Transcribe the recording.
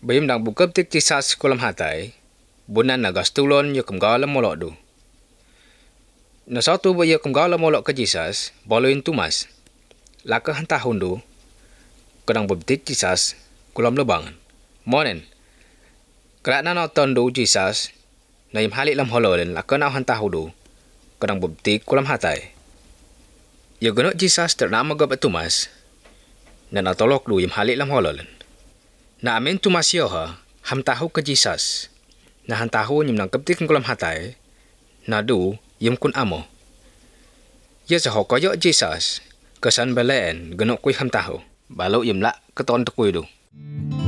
Bayim dang bukap tik tisas kolam hatai, bunan na gastulon yo kamgala molok du. Na satu ba yo kamgala molok ke jisas, boloin tumas. Laka hantah hundu, kadang bebtik jisas kolam lebangan. Monen, kerana na tondu jisas, na yim halik lam hololen laka na hantah hundu, kadang bebtik kolam hatai. Yo genok jisas ternama gab tumas, na tolok du yim halik lam hololen. Na amin tumas yo ha, ham tahu ke jisas, na han tahu nyim nang keptik kolam hatai, na du yim kun amo. Ya sahok koyok jisas, kesan belen genok kui ham tahu, balu yim lak keton tekui du.